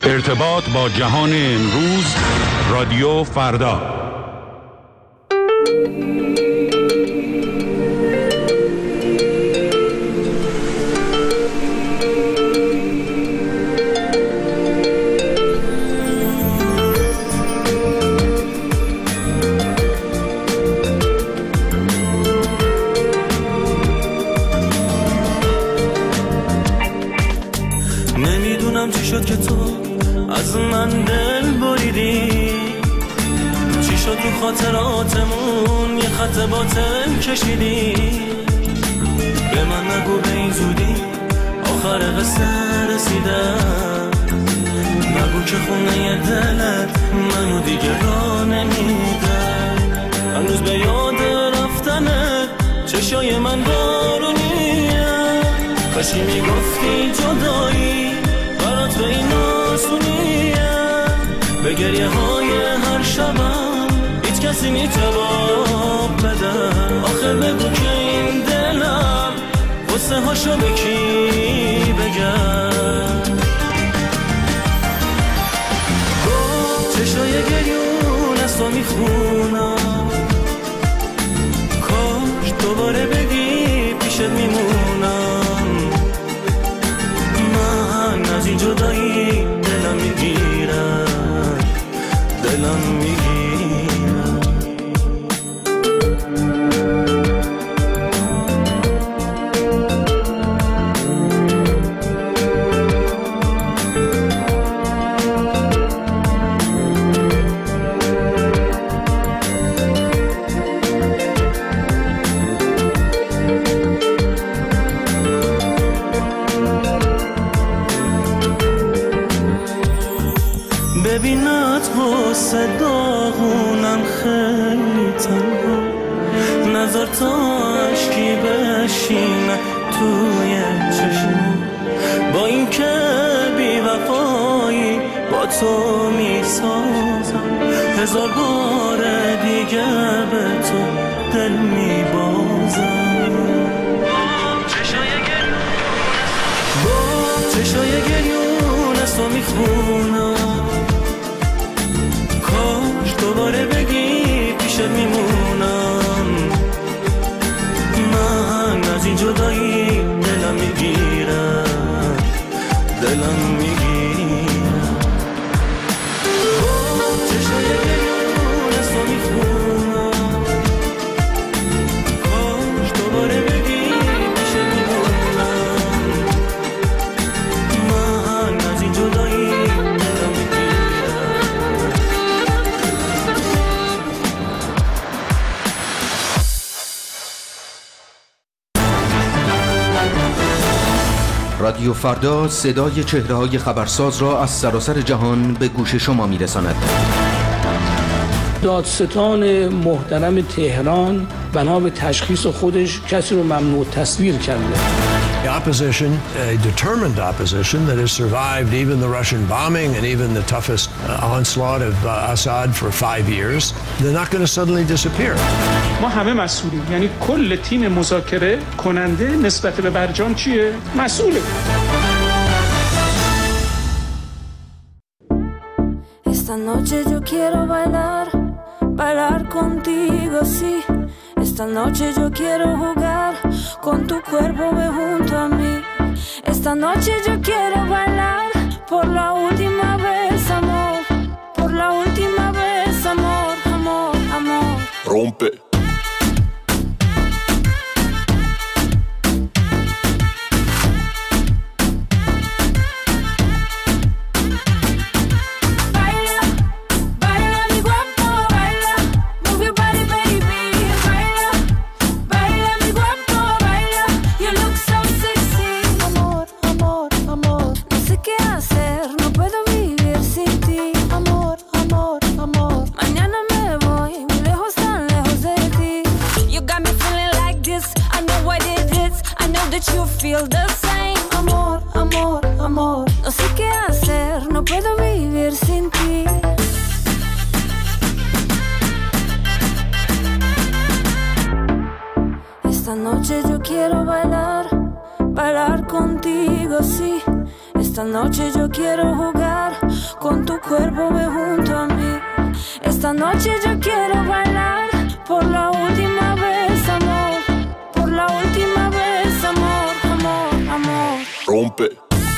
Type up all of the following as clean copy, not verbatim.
ارتباط با جهان امروز، رادیو فردا. نمیدونم چی شد که تو از من دل بریدی، چی شد تو خاطراتمون یه خط باطل کشیدی. به من نگو به این زودی آخر قصه رسیدم، نگو که خونه دلت منو دیگه راه نمیدم. هنوز به یاد رفتنت چشای من بارونیه، کاشی میگفتی جدایی برات به این آسونیه. به گریه های هر شبم هیچ کسی نیجواب بده. آخه بگو که این دلم غصه هاشو به کی بگم. چشای گریون از تو میخونم، کاش دوباره بگی پیشت میمونم. من از این جدایی دلم میگیرم، دلم میگیرم. ببینت واسه داغونم خیلی تنها، نظر تا عشقی بشینه توی چشم. با این که بی وفایی با تو میسازم، هزار بار دیگه به تو دل میبازم. با چشای گریون از تو میخونم، کاش دوباره بگی پیشت میمونم. من از این جدایی دلم میگیرم، دلم میگیرم. چشای گریون از تو میخونم، کاش دوباره بگی پیشت میمونم. من از این جدایی دلم میگیرم. رادیو فردا صدای چهره‌های خبرساز را از سراسر جهان به گوش شما می‌رساند. دادستان محترم تهران بنا به تشخیص خودش کسی رو ممنوع تصویر کرده. The opposition, a determined opposition that has survived even the Russian bombing and even the toughest onslaught of Assad for 5 years, they're not going to suddenly disappear. ما همه مسئولیم، یعنی کل تیم مذاکره کننده نسبت به برجام چیه؟ مسئوله. Esta noche yo quiero bailar, bailar contigo, sí. Esta noche yo quiero jugar con tu cuerpo ve junto a mí. Esta noche yo quiero bailar por la última vez, amor. Por la última vez, amor, amor, amor. Rompe. Feel the same, amor, amor, amor. No sé qué hacer, no puedo vivir sin ti. Esta noche yo quiero bailar, bailar contigo, sí. Esta Esta noche yo quiero jugar con tu cuerpo, ve junto a mí. Esta noche yo quiero bailar por la última vez, amor. Por la última vez, amor, amor, amor. Rompe.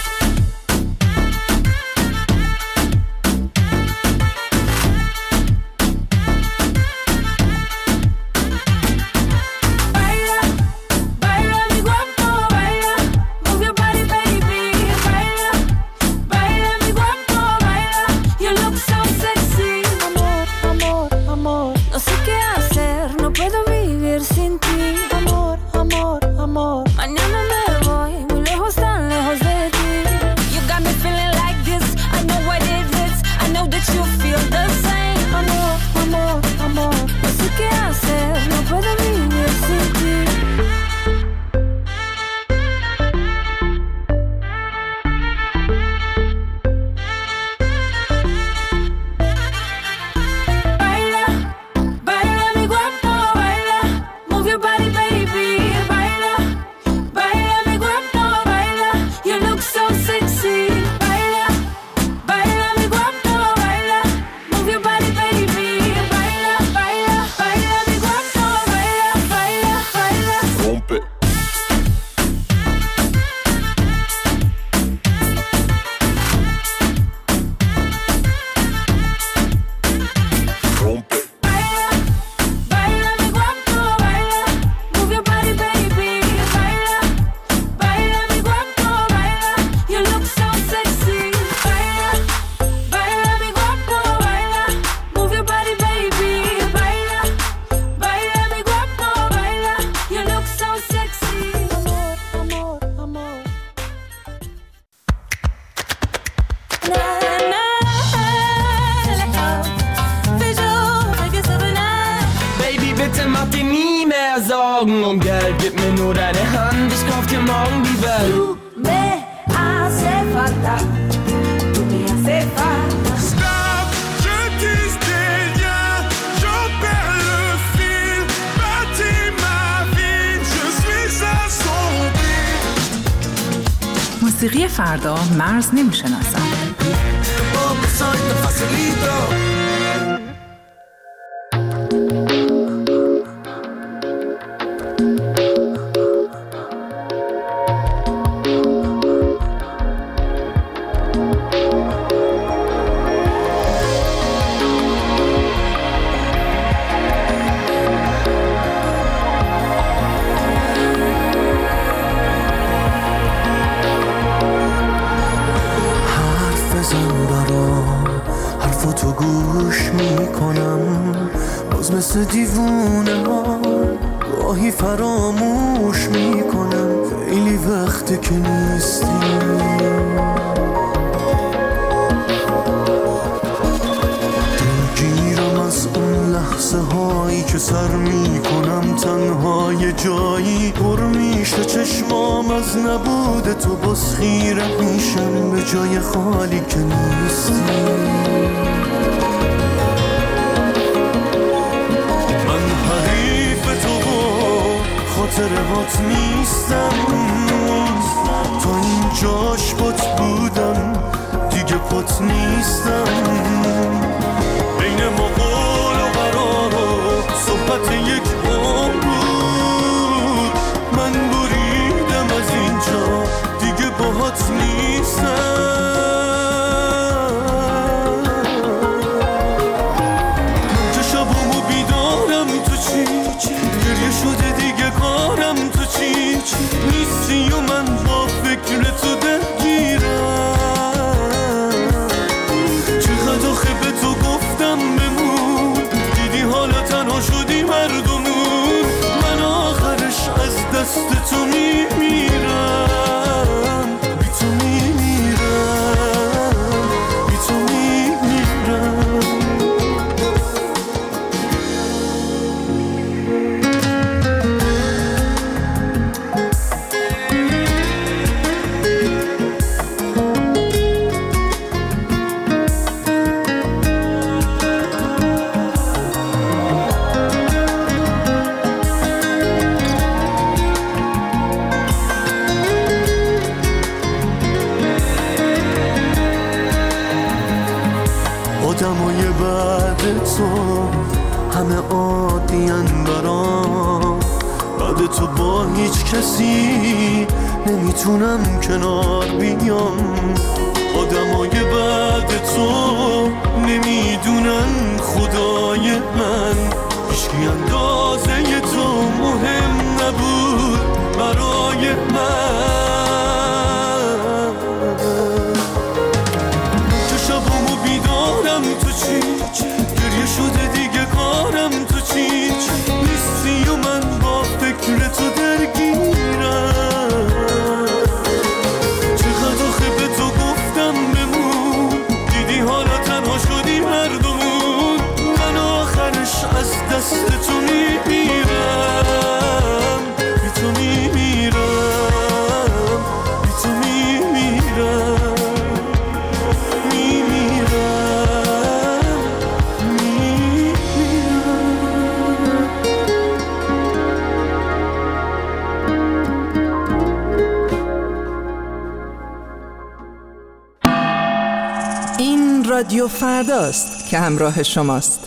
Mañana me voy muy lejos, tan lejos de ti. You got me feeling like this. I know what it is. I know that you feel the same. Amor, amor, amor. No sé qué hacer. No puedo vivir sin ti. Um Geld, gib mir nur deine Hand, ich kauf dir morgen die Welt. Tú me hace falta, tú me hace falta. Stop, je disais rien, j'en perds le fil. Bâtis ma vie, je suis assombri. موسیقی فردا مرز نمیشناسم. حرفاتو گوش میکنم باز مثل دیوونه ها گاهی فراموش میکنم خیلی وقته که نیستی دلگیرم از اون لحظه هایی که سر میکنم تنها یه جایی پر میشه چشمام از نبود تو باز خیره میشم به جای خالی که نیستی من حریف تو خاطرهات نیستم تا اینجاش پات بودم دیگه پات نیستم بین ما قول و قرار و صحبت یک عمر بود من بریدم از اینجا دیگه باهات نیستم که شبامو بیدارم تو چی گریه شده دیگه کارم تو چی نیستی و من با فکر تو درگیرم چقدر آخه به تو گفتم بمون دیدی حالا تنها شدی مردمون من آخرش از دست تو میمیرم بی تو میمیرم بی تو میمیرم آدمای بعد تو همه عادیان برام، بعد تو با هیچ کسی نمیتونم کنار بیام. آدمای بعد تو نمیدونن خدای من، هیچکی اندازه تو مهم نبود برای من. که شبامو بیدارم تو چی، گریه شده دیگه کارم تو چی، نیستی و من با فکر تو درگیرم. چقدر آخه به تو گفتم بمون، دیدی حالا تنها شدیم هر دومون. من آخرش از دست تو میمیرم، بی تو میمیرم، بی تو میمیرم، میمیرم، این رادیو فرداست که همراه شماست.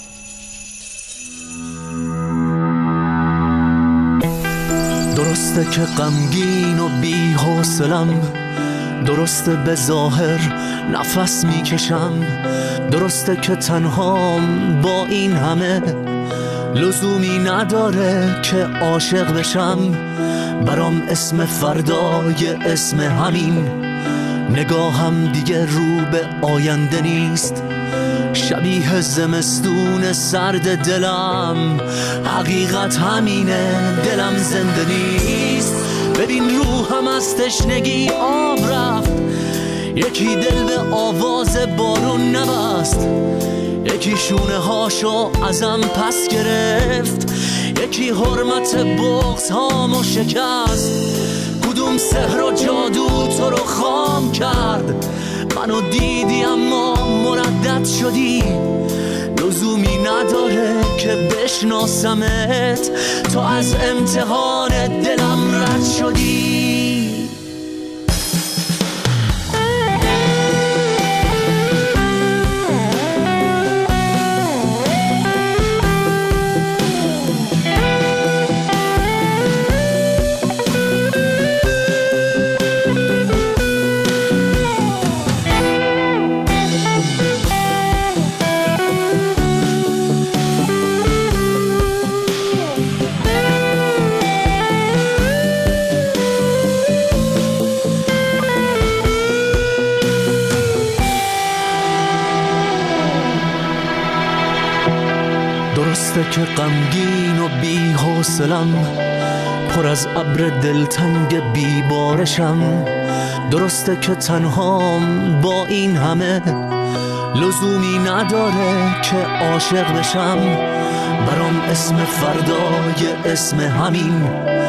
درسته که غمگین و بی حوصلم، درسته به ظاهر نفس میکشم، درسته که تنهام با این همه، لزومی نداره که عاشق بشم. برام اسم فردای اسم همین، نگاهم دیگه رو به آینده نیست. شبیه زمستون سرد دلم، حقیقت همینه دلم زنده نیست. ببین روحم از تشنگی آب رفت، یکی دل به آواز بارون نبست، یکی شونه هاشو ازم پس گرفت، یکی حرمت بغض هامو شکست. کدوم سحر و جادو تو رو خام کرد، منو دیدی اما مردد شدی. لزومی نداره که بشناسمت، تو از امتحان دلم رد شدی. درسته که غمگین و بی حوصلم، پر از ابر دلتنگ بی بارشم، درسته که تنهام با این همه، لزومی نداره که عاشق بشم. برام اسم فردای اسم همین،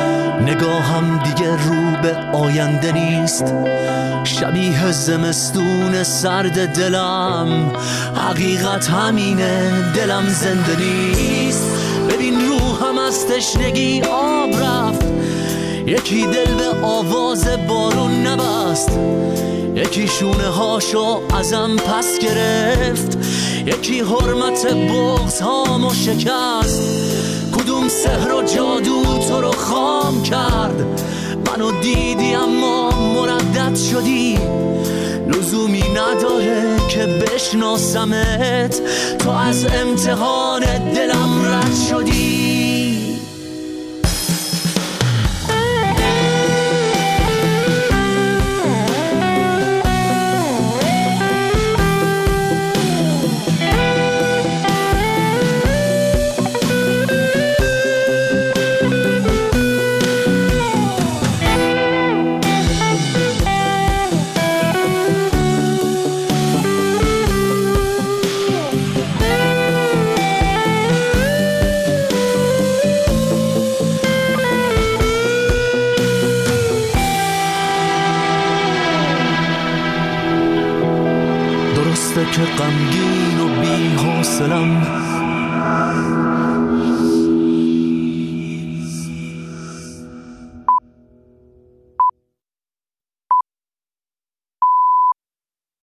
نگاهم دیگه رو به آینده نیست. شبیه زمستون سرد دلم، حقیقت همینه دلم زنده نیست. ببین روحم از تشنگی آب رفت، یکی دل به آواز بارون نبست، یکی شونه هاشو ازم پس گرفت، یکی حرمت بغض هامو شکست. کدوم سحر و جادو تو رو خام کرد، منو دیدی اما مردد شدی. لزومی نداره که بشناسمت، تو از امتحان دلم رد شدی. که غمگین و بی حوصلم،